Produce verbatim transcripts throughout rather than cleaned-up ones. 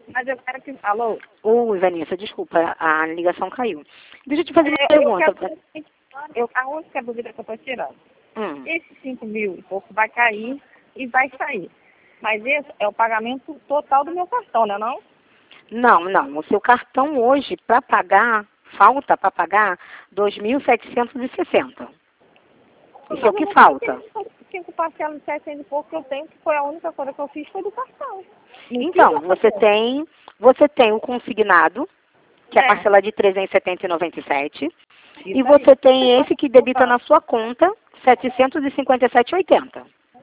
Mas eu quero que... Alô? Ô, Vanessa, desculpa, a ligação caiu. Deixa eu te fazer uma É, pergunta. eu quero... eu, a única dúvida que eu estou tirando. Hum. Esses cinco mil e pouco vai cair e vai sair. Mas esse é o pagamento total do meu cartão, né não? Não, não. O seu cartão hoje, para pagar, falta para pagar dois mil setecentos e sessenta. Isso é o que falta. Cinco parcelas de setecentos e pouco que eu tenho, que foi a única coisa que eu fiz, foi do cartão. Não Então, fiz você outra coisa. tem, você tem o consignado, que é a É. parcela de trezentos e setenta e noventa e sete, e Isso você aí. tem esse que debita na sua conta, setecentos e cinquenta e sete e oitenta.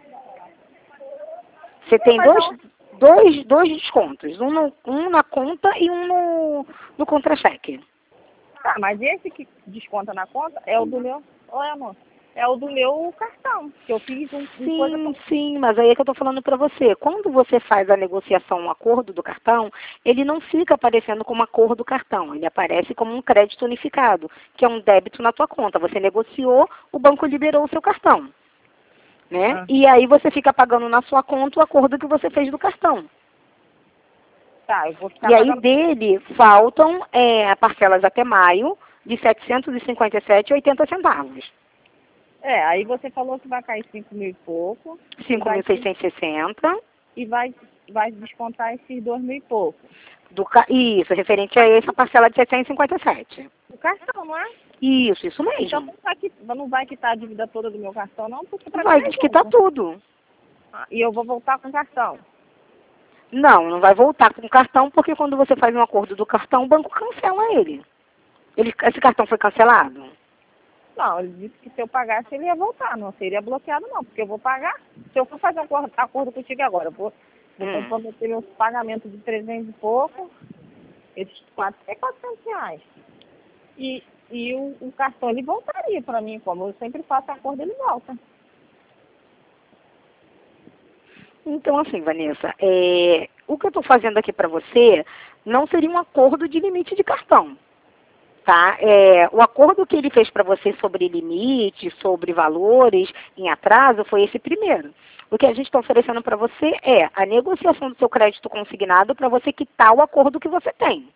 Você tem Mas dois, não... dois, dois descontos, um, no, um na conta e um no, no contra-cheque. Tá, mas esse que desconta na conta é o do meu... Oi, amor. É o do meu cartão, que eu fiz um, um coisa... Sim, sim, mas aí é que eu estou falando para você. Quando você faz a negociação, um acordo do cartão, ele não fica aparecendo como acordo do cartão, ele aparece como um crédito unificado, que é um débito na tua conta. Você negociou, o banco liberou o seu cartão, né? Ah. E aí você fica pagando na sua conta o acordo que você fez do cartão. Tá, eu vou ficar E aí pagando... dele faltam é, parcelas até maio de setecentos e cinquenta e sete e oitenta centavos. É, aí você falou que vai cair cinco mil e pouco. cinco mil seiscentos e sessenta. E vai, vai descontar esses dois mil e pouco. Do, ca- isso, referente a essa parcela de setecentos e cinquenta e sete. O cartão, não é? Isso, isso Então mesmo. não vai, qui- não vai quitar a dívida toda do meu cartão, não, porque pra Vai mim é desquitar junto. tudo. Ah, e eu vou voltar com o cartão. Não, não vai voltar com o cartão, porque quando você faz um acordo do cartão, o banco cancela ele. ele esse cartão foi cancelado? Não, ele disse que se eu pagasse ele ia voltar, não seria bloqueado não, porque eu vou pagar. Se eu for fazer um acordo, acordo contigo agora, eu vou, vou Hum. comprometer meus pagamentos de trezentos e pouco, esses quatro, é quatrocentos reais. E, e o, o cartão ele voltaria para mim, como eu sempre faço acordo, ele volta. Então, assim, Vanessa, é, o que eu estou fazendo aqui para você não seria um acordo de limite de cartão. Tá? É, o acordo que ele fez para você sobre limite, sobre valores em atraso, foi esse primeiro. O que a gente está oferecendo para você é a negociação do seu crédito consignado para você quitar o acordo que você tem.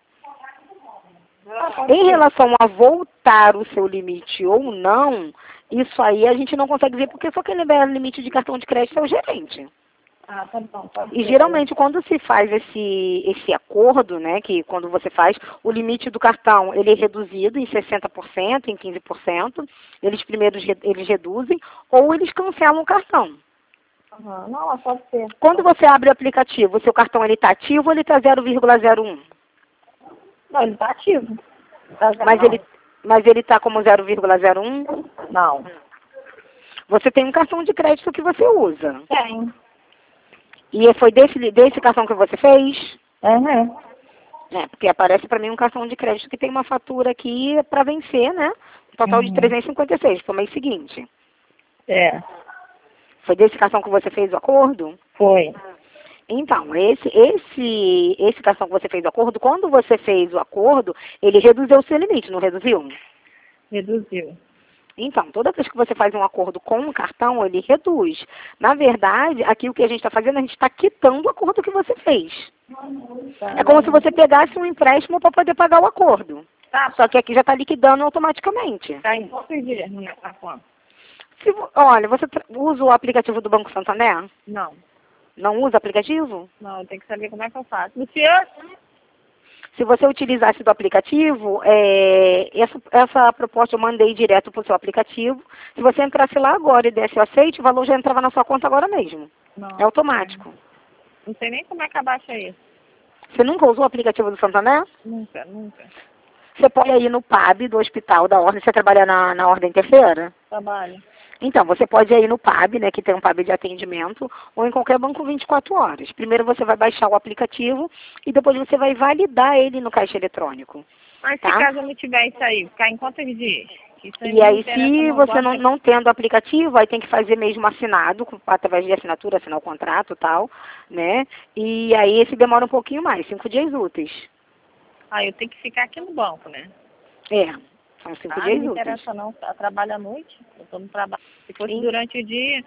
Em relação a voltar o seu limite ou não, isso aí a gente não consegue ver, porque só quem libera limite de cartão de crédito é o gerente. Ah, tá bom, pode E ser. geralmente quando se faz esse, esse acordo, né, que quando você faz, o limite do cartão ele é reduzido em sessenta por cento, em quinze por cento, eles primeiro re- eles reduzem, ou eles cancelam o cartão. Aham. Não, mas pode ser. Quando você abre o aplicativo, o seu cartão ele está ativo ou ele está zero vírgula zero um? Não, ele tá ativo. Tá zero, Mas não. ele mas ele está como zero vírgula zero um? Não. Você tem um cartão de crédito que você usa. Tem. E foi desse, desse cartão que você fez? Uhum. É, porque aparece para mim um cartão de crédito que tem uma fatura aqui para vencer, né? Um total de Uhum. trezentos e cinquenta e seis para o mês seguinte. É, Foi desse cartão que você fez o acordo? foi. Então, esse, esse, esse cartão que você fez o acordo, quando você fez o acordo, ele reduziu o seu limite, não reduziu? Reduziu. Então, toda vez que você faz um acordo com o cartão, ele reduz. Na verdade, aqui o que a gente está fazendo, a gente está quitando o acordo que você fez. Tá, É como se você pegasse um empréstimo para poder pagar o acordo. Tá, Só que aqui já está liquidando automaticamente. tá em quantos dias no meu cartão? Se vo- olha, você tra- usa o aplicativo do Banco Santander? Não. Não usa aplicativo? Não, eu tenho que saber como é que eu faço. Luciano? Se você utilizasse do aplicativo, é, essa, essa proposta eu mandei direto para o seu aplicativo. Se você entrasse lá agora e desse o aceite, o valor já entrava na sua conta agora mesmo. Não. É automático. Não sei nem como é que abaixa isso. Você nunca usou o aplicativo do Santander? Nunca, nunca. Você pode ir no P A B do hospital da ordem. Você trabalha na, na ordem terceira? Trabalho. Então, você pode ir no P A B, né, que tem um P A B de atendimento, ou em qualquer banco vinte e quatro horas. Primeiro você vai baixar o aplicativo e depois você vai validar ele no caixa eletrônico. Mas Tá? se caso eu não tiver isso aí, ficar em quantos dias? Isso E não aí, interessa, se não. você Quanto não, é que- não tendo o aplicativo, aí tem que fazer mesmo assinado, com- através de assinatura, assinar o contrato e tal, né? E aí esse demora um pouquinho mais, cinco dias úteis. Ah, eu tenho que ficar aqui no banco, né? É, são cinco Ah, não dias me úteis. interessa não. Eu trabalho à noite, eu tô no trabalho. Se fosse E- durante o dia,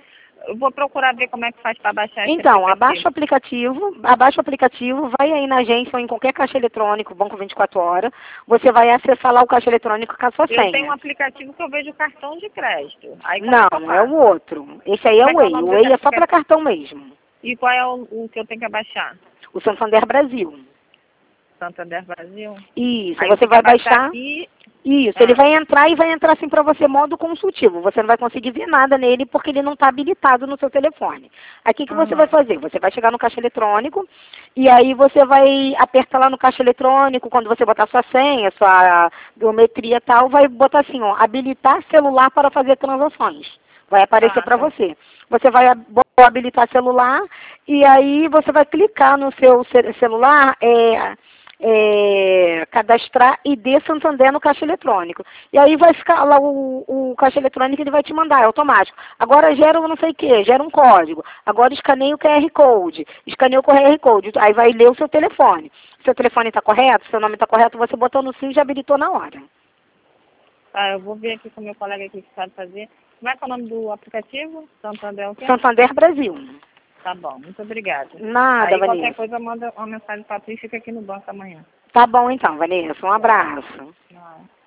eu vou procurar ver como é que faz para baixar esse Então, aplicativo. abaixa o aplicativo, abaixa o aplicativo, vai aí na agência ou em qualquer caixa eletrônico, Banco vinte e quatro horas, você vai acessar lá o caixa eletrônico com a sua senha. Eu tenho um aplicativo que eu vejo cartão de crédito. Aí, como Não, é que eu é faço? o outro. Esse aí é Como o é que é o Way. nome O desse Way é só para aplicativo? cartão mesmo. E qual é o, o que eu tenho que abaixar? O Santander Brasil. Santander Brasil? Isso, Aí eu você tenho que vai abaixar baixar. aqui. Isso, Ah, ele vai entrar e vai entrar assim para você modo consultivo. Você não vai conseguir ver nada nele porque ele não está habilitado no seu telefone. Aqui o que você vai aham. fazer? Você vai chegar no caixa eletrônico e aí você vai apertar lá no caixa eletrônico, quando você botar sua senha, sua biometria e tal, vai botar assim, ó, habilitar celular para fazer transações. Vai aparecer Tá, para tá. você. Você vai ab- habilitar celular e aí você vai clicar no seu ce- celular, é, é, cadastrar I D Santander no caixa eletrônico. E aí vai ficar lá o, o caixa eletrônico, ele vai te mandar, é automático. Agora gera um não sei o que, gera um código. Agora escaneia o Q R Code. Escaneia o Q R Code. Aí vai ler o seu telefone. Seu telefone está correto, seu nome está correto, você botou no sim e já habilitou na hora. Tá, eu vou ver aqui com o meu colega aqui que sabe fazer. Como é que é o nome do aplicativo? Santander o quê? Santander Brasil. Tá bom, muito obrigada. Nada, Aí qualquer Vanessa. coisa manda uma mensagem para tu e fica aqui no banco amanhã. Tá bom então, Vanessa. Um abraço. Não.